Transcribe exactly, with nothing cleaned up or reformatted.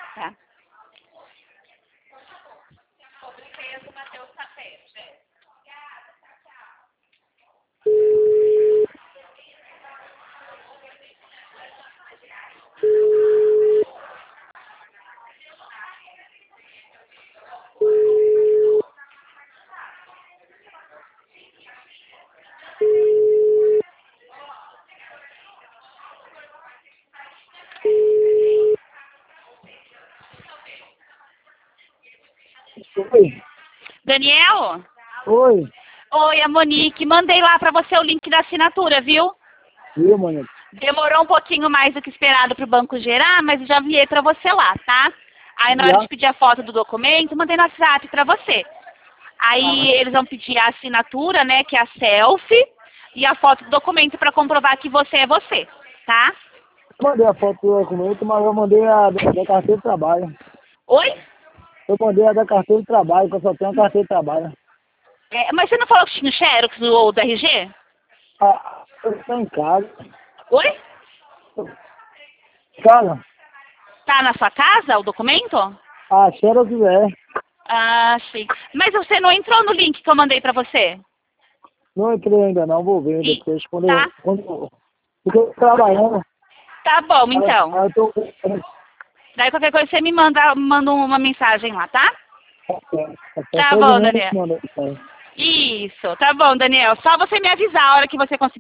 Tá. Oi. Daniel? Oi. Oi, a Monique. Mandei lá pra você o link da assinatura, viu? Viu, Monique? Demorou um pouquinho mais do que esperado pro banco gerar, mas já enviei pra você lá, tá? Aí na hora Já? de pedir a foto do documento, mandei no WhatsApp pra você. Aí eles vão pedir a assinatura, né, que é a selfie, e a foto do documento pra comprovar que você é você, tá? Eu mandei a foto do documento, mas eu mandei a da da carteira de trabalho. Oi? Eu mandei a da carteira de trabalho, que eu só tenho a carteira de trabalho. É, mas você não falou que tinha o Xerox do, do R G? Ah, eu estou em casa. Oi? Cara, Tá na sua casa o documento? a Xerox é. Ah, sim. Mas você não entrou no link que eu mandei pra você? Não entrei ainda não, vou ver Ih, depois. Quando tá. eu, quando eu, porque eu tô trabalhando. Tá bom, Aí, então. aí eu tô... Daí qualquer coisa você me manda, manda uma mensagem lá, tá? Tá Todo bom, mundo Daniel. manda. Isso, tá bom, Daniel. Só você me avisar a hora que você conseguir.